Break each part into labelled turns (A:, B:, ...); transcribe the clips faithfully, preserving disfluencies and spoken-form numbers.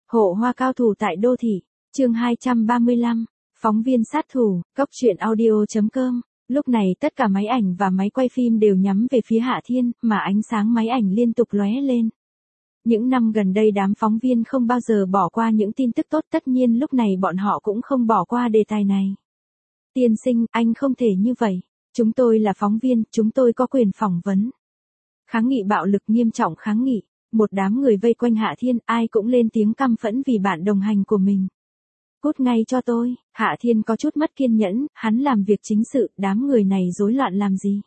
A: Hộ hoa cao thủ tại đô thị, chương hai trăm ba mươi lăm, phóng viên sát thủ, cóc truyện audio chấm com. Lúc này tất cả máy ảnh và máy quay phim đều nhắm về phía Hạ Thiên, mà ánh sáng máy ảnh liên tục lóe lên. Những năm gần đây đám phóng viên không bao giờ bỏ qua những tin tức tốt, tất nhiên lúc này bọn họ cũng không bỏ qua đề tài này. Tiên sinh, anh không thể như vậy. Chúng tôi là phóng viên, chúng tôi có quyền phỏng vấn. Kháng nghị bạo lực nghiêm trọng kháng nghị. Một đám người vây quanh Hạ Thiên, ai cũng lên tiếng căm phẫn vì bạn đồng hành của mình. Cút ngay cho tôi, Hạ Thiên có chút mất kiên nhẫn, hắn làm việc chính sự, đám người này rối loạn làm gì.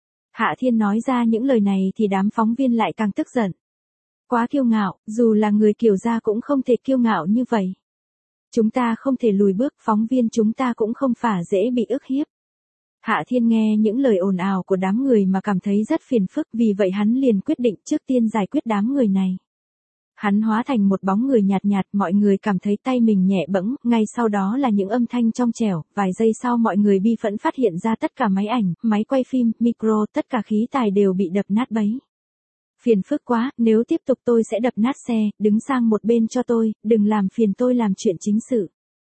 A: Hạ Thiên nói ra những lời này thì đám phóng viên lại càng tức giận. Quá kiêu ngạo, dù là người Kiều gia cũng không thể kiêu ngạo như vậy. Chúng ta không thể lùi bước, phóng viên chúng ta cũng không phải dễ bị ức hiếp. Hạ Thiên nghe những lời ồn ào của đám người mà cảm thấy rất phiền phức, vì vậy hắn liền quyết định trước tiên giải quyết đám người này. Hắn hóa thành một bóng người nhạt nhạt, mọi người cảm thấy tay mình nhẹ bẫng, ngay sau đó là những âm thanh trong trẻo, vài giây sau mọi người bi phẫn phát hiện ra tất cả máy ảnh, máy quay phim, micro, tất cả khí tài đều bị đập nát bấy. Phiền phức quá, nếu tiếp tục tôi sẽ đập nát xe, đứng sang một bên cho tôi, đừng làm phiền tôi làm chuyện chính sự.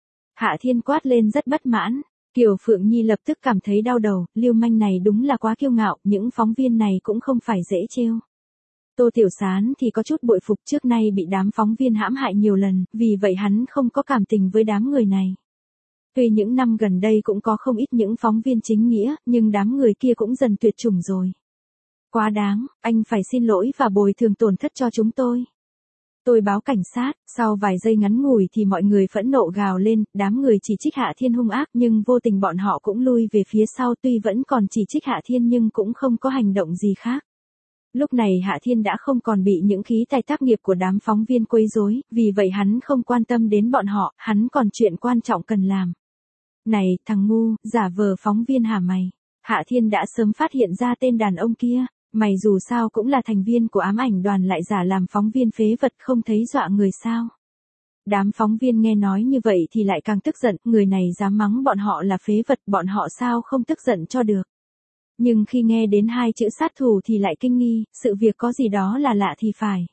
A: Hạ Thiên quát lên rất bất mãn. Kiều Phượng Nhi lập tức cảm thấy đau đầu, Lưu manh này đúng là quá kiêu ngạo, những phóng viên này cũng không phải dễ trêu. Tô Tiểu Sán thì có chút bội phục, trước nay bị đám phóng viên hãm hại nhiều lần, vì vậy hắn không có cảm tình với đám người này. Tuy những năm gần đây cũng có không ít những phóng viên chính nghĩa, nhưng đám người kia cũng dần tuyệt chủng rồi. Quá đáng, anh phải xin lỗi và bồi thường tổn thất cho chúng tôi. Tôi báo cảnh sát, sau vài giây ngắn ngủi thì mọi người phẫn nộ gào lên, đám người chỉ trích Hạ Thiên hung ác nhưng vô tình bọn họ cũng lui về phía sau, tuy vẫn còn chỉ trích Hạ Thiên nhưng cũng không có hành động gì khác. Lúc này Hạ Thiên đã không còn bị những khí tài tác nghiệp của đám phóng viên quấy rối, vì vậy hắn không quan tâm đến bọn họ, hắn còn chuyện quan trọng cần làm. Này, thằng ngu, giả vờ phóng viên hả mày? Hạ Thiên đã sớm phát hiện ra tên đàn ông kia. Mày dù sao cũng là thành viên của ám ảnh đoàn lại giả làm phóng viên phế vật, không thấy dọa người sao. Đám phóng viên nghe nói như vậy thì lại càng tức giận, người này dám mắng bọn họ là phế vật, bọn họ sao không tức giận cho được. Nhưng khi nghe đến hai chữ sát thủ thì lại kinh nghi, sự việc có gì đó là lạ thì phải.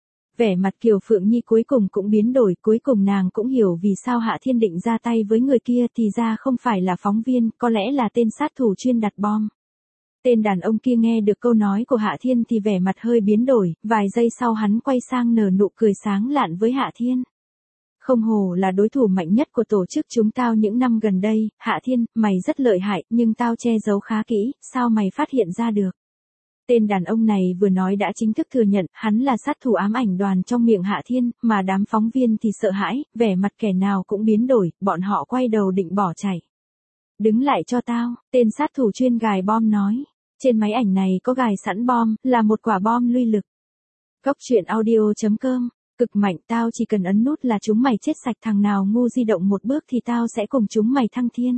A: Vẻ mặt Kiều Phượng Nhi cuối cùng cũng biến đổi, cuối cùng nàng cũng hiểu vì sao Hạ Thiên định ra tay với người kia, thì ra không phải là phóng viên, có lẽ là tên sát thủ chuyên đặt bom. Tên đàn ông kia nghe được câu nói của Hạ Thiên thì vẻ mặt hơi biến đổi, vài giây sau hắn quay sang nở nụ cười sáng lạn với Hạ Thiên. Không hổ là đối thủ mạnh nhất của tổ chức chúng tao những năm gần đây, Hạ Thiên, mày rất lợi hại, nhưng tao che giấu khá kỹ, sao mày phát hiện ra được? Tên đàn ông này vừa nói đã chính thức thừa nhận, hắn là sát thủ ám ảnh đoàn trong miệng Hạ Thiên, mà đám phóng viên thì sợ hãi, vẻ mặt kẻ nào cũng biến đổi, bọn họ quay đầu định bỏ chạy. Đứng lại cho tao, tên sát thủ chuyên gài bom nói. Trên máy ảnh này có gài sẵn bom, là một quả bom luy lực. Cóc truyện audio chấm com, cực mạnh, tao chỉ cần ấn nút là chúng mày chết sạch, thằng nào ngu di động một bước thì tao sẽ cùng chúng mày thăng thiên.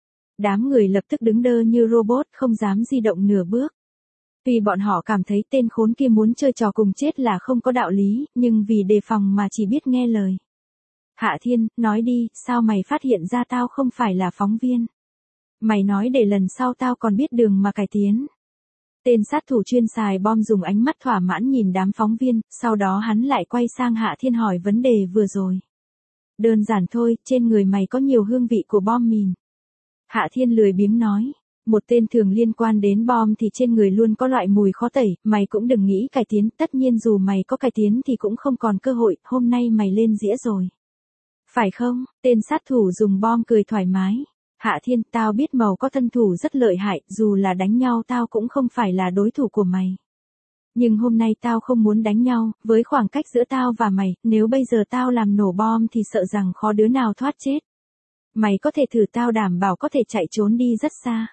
A: Đám người lập tức đứng đơ như robot, không dám di động nửa bước. Tuy bọn họ cảm thấy tên khốn kia muốn chơi trò cùng chết là không có đạo lý, nhưng vì đề phòng mà chỉ biết nghe lời. Hạ Thiên, nói đi, sao mày phát hiện ra tao không phải là phóng viên? Mày nói để lần sau tao còn biết đường mà cải tiến. Tên sát thủ chuyên xài bom dùng ánh mắt thỏa mãn nhìn đám phóng viên, sau đó hắn lại quay sang Hạ Thiên hỏi vấn đề vừa rồi. Đơn giản thôi, trên người mày có nhiều hương vị của bom mìn. Hạ Thiên lười biếng nói, một tên thường liên quan đến bom thì trên người luôn có loại mùi khó tẩy, mày cũng đừng nghĩ cải tiến, tất nhiên dù mày có cải tiến thì cũng không còn cơ hội, hôm nay mày lên dĩa rồi. Phải không? Tên sát thủ dùng bom cười thoải mái. Hạ Thiên, tao biết màu có thân thủ rất lợi hại, dù là đánh nhau tao cũng không phải là đối thủ của mày. Nhưng hôm nay tao không muốn đánh nhau, với khoảng cách giữa tao và mày, nếu bây giờ tao làm nổ bom thì sợ rằng khó đứa nào thoát chết. Mày có thể thử, tao đảm bảo có thể chạy trốn đi rất xa.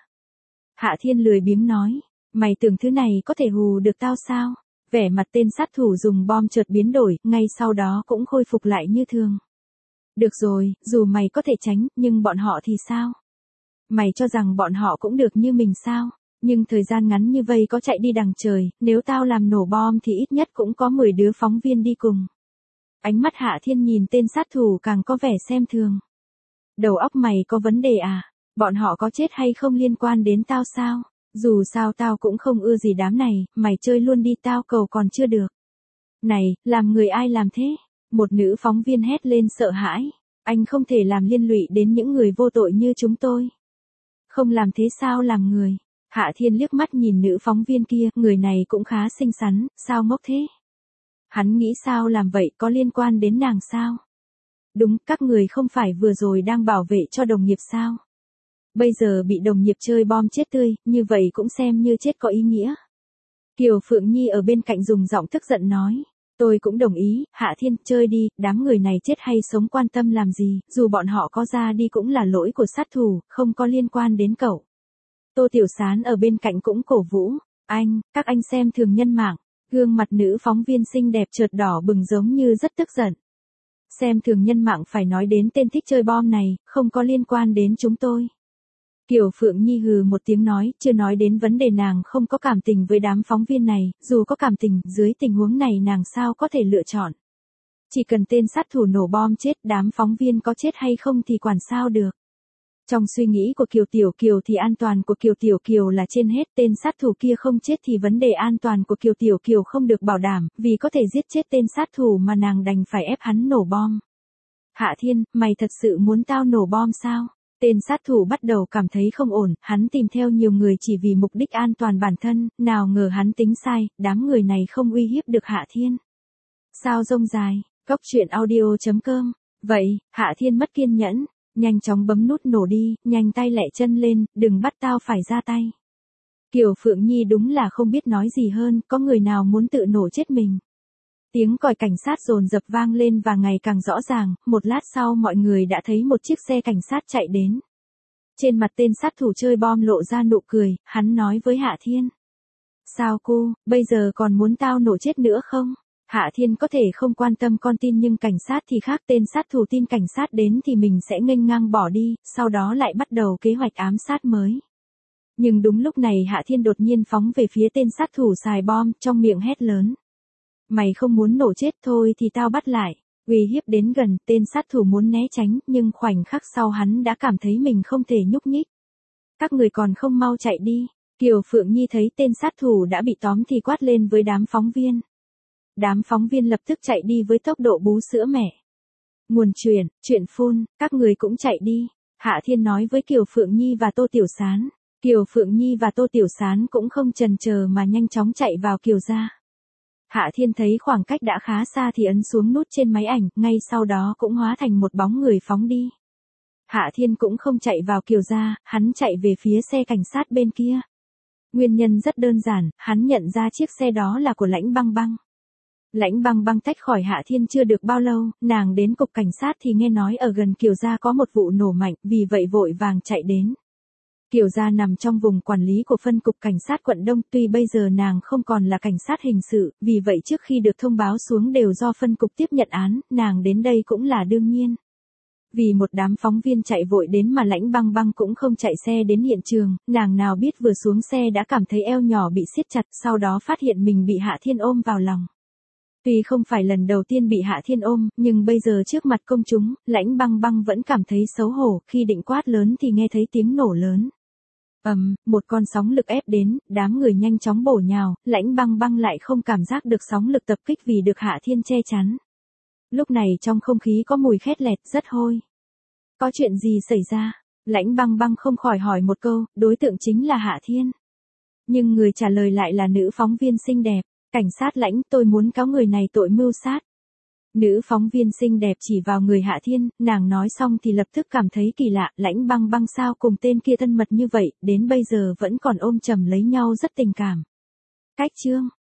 A: Hạ Thiên lười biếng nói, mày tưởng thứ này có thể hù được tao sao? Vẻ mặt tên sát thủ dùng bom chợt biến đổi, ngay sau đó cũng khôi phục lại như thường. Được rồi, dù mày có thể tránh, nhưng bọn họ thì sao? Mày cho rằng bọn họ cũng được như mình sao? Nhưng thời gian ngắn như vây có chạy đi đằng trời, nếu tao làm nổ bom thì ít nhất cũng có mười đứa phóng viên đi cùng. Ánh mắt Hạ Thiên nhìn tên sát thủ càng có vẻ xem thường. Đầu óc mày có vấn đề à? Bọn họ có chết hay không liên quan đến tao sao? Dù sao tao cũng không ưa gì đám này, mày chơi luôn đi, tao cầu còn chưa được. Này, làm người ai làm thế? Một nữ phóng viên hét lên sợ hãi. Anh không thể làm liên lụy đến những người vô tội như chúng tôi. Không làm thế sao làm người. Hạ Thiên liếc mắt nhìn nữ phóng viên kia, người này cũng khá xinh xắn, sao ngốc thế? Hắn nghĩ sao làm vậy có liên quan đến nàng sao? Đúng, các người không phải vừa rồi đang bảo vệ cho đồng nghiệp sao? Bây giờ bị đồng nghiệp chơi bom chết tươi, như vậy cũng xem như chết có ý nghĩa. Kiều Phượng Nhi ở bên cạnh dùng giọng tức giận nói. Tôi cũng đồng ý, Hạ Thiên, chơi đi, đám người này chết hay sống quan tâm làm gì, dù bọn họ có ra đi cũng là lỗi của sát thủ, không có liên quan đến cậu. Tô Tiểu Sán ở bên cạnh cũng cổ vũ. Anh, các anh xem thường nhân mạng. Gương mặt nữ phóng viên xinh đẹp chợt đỏ bừng giống như rất tức giận. Xem thường nhân mạng phải nói đến tên thích chơi bom này, không có liên quan đến chúng tôi. Kiều Phượng Nhi hừ một tiếng nói, chưa nói đến vấn đề nàng không có cảm tình với đám phóng viên này, dù có cảm tình, dưới tình huống này nàng sao có thể lựa chọn. Chỉ cần tên sát thủ nổ bom chết, đám phóng viên có chết hay không thì quản sao được. Trong suy nghĩ của Kiều Tiểu Kiều thì an toàn của Kiều Tiểu Kiều là trên hết, tên sát thủ kia không chết thì vấn đề an toàn của Kiều Tiểu Kiều không được bảo đảm, vì có thể giết chết tên sát thủ mà nàng đành phải ép hắn nổ bom. Hạ Thiên, mày thật sự muốn tao nổ bom sao? Tên sát thủ bắt đầu cảm thấy không ổn, hắn tìm theo nhiều người chỉ vì mục đích an toàn bản thân, nào ngờ hắn tính sai, đám người này không uy hiếp được Hạ Thiên. Sao rông dài, cốc truyện audio chấm com. Vậy, Hạ Thiên mất kiên nhẫn, nhanh chóng bấm nút nổ đi, nhanh tay lẹ chân lên, đừng bắt tao phải ra tay. Kiều Phượng Nhi đúng là không biết nói gì hơn, có người nào muốn tự nổ chết mình. Tiếng còi cảnh sát dồn dập vang lên và ngày càng rõ ràng, một lát sau mọi người đã thấy một chiếc xe cảnh sát chạy đến. Trên mặt tên sát thủ chơi bom lộ ra nụ cười, hắn nói với Hạ Thiên. Sao cô, bây giờ còn muốn tao nổ chết nữa không? Hạ Thiên có thể không quan tâm con tin nhưng cảnh sát thì khác, tên sát thủ tin cảnh sát đến thì mình sẽ nghênh ngang bỏ đi, sau đó lại bắt đầu kế hoạch ám sát mới. Nhưng đúng lúc này Hạ Thiên đột nhiên phóng về phía tên sát thủ xài bom, trong miệng hét lớn. Mày không muốn nổ chết thôi thì tao bắt lại. Uy hiếp đến gần, tên sát thủ muốn né tránh, nhưng khoảnh khắc sau hắn đã cảm thấy mình không thể nhúc nhích. Các người còn không mau chạy đi. Kiều Phượng Nhi thấy tên sát thủ đã bị tóm thì quát lên với đám phóng viên. Đám phóng viên lập tức chạy đi với tốc độ bú sữa mẹ. Nguồn truyền, chuyện phun, các người cũng chạy đi. Hạ Thiên nói với Kiều Phượng Nhi và Tô Tiểu Sán. Kiều Phượng Nhi và Tô Tiểu Sán cũng không chần chờ mà nhanh chóng chạy vào Kiều gia. Hạ Thiên thấy khoảng cách đã khá xa thì ấn xuống nút trên máy ảnh, ngay sau đó cũng hóa thành một bóng người phóng đi. Hạ Thiên cũng không chạy vào Kiều gia, hắn chạy về phía xe cảnh sát bên kia. Nguyên nhân rất đơn giản, hắn nhận ra chiếc xe đó là của Lãnh Băng Băng. Lãnh Băng Băng tách khỏi Hạ Thiên chưa được bao lâu, nàng đến cục cảnh sát thì nghe nói ở gần Kiều gia có một vụ nổ mạnh, vì vậy vội vàng chạy đến. Kiều gia nằm trong vùng quản lý của phân cục cảnh sát quận Đông, tuy bây giờ nàng không còn là cảnh sát hình sự, vì vậy trước khi được thông báo xuống đều do phân cục tiếp nhận án, nàng đến đây cũng là đương nhiên. Vì một đám phóng viên chạy vội đến mà Lãnh Băng Băng cũng không chạy xe đến hiện trường, nàng nào biết vừa xuống xe đã cảm thấy eo nhỏ bị siết chặt, sau đó phát hiện mình bị Hạ Thiên ôm vào lòng. Tuy không phải lần đầu tiên bị Hạ Thiên ôm, nhưng bây giờ trước mặt công chúng, Lãnh Băng Băng vẫn cảm thấy xấu hổ, khi định quát lớn thì nghe thấy tiếng nổ lớn. Ầm, um, một con sóng lực ép đến, đám người nhanh chóng bổ nhào, Lãnh Băng Băng lại không cảm giác được sóng lực tập kích vì được Hạ Thiên che chắn. Lúc này trong không khí có mùi khét lẹt, rất hôi. Có chuyện gì xảy ra? Lãnh Băng Băng không khỏi hỏi một câu, đối tượng chính là Hạ Thiên. Nhưng người trả lời lại là nữ phóng viên xinh đẹp. Cảnh sát Lãnh, tôi muốn cáo người này tội mưu sát. Nữ phóng viên xinh đẹp chỉ vào người Hạ Thiên, nàng nói xong thì lập tức cảm thấy kỳ lạ, Lãnh Băng Băng sao cùng tên kia thân mật như vậy, đến bây giờ vẫn còn ôm chầm lấy nhau rất tình cảm. Cách chương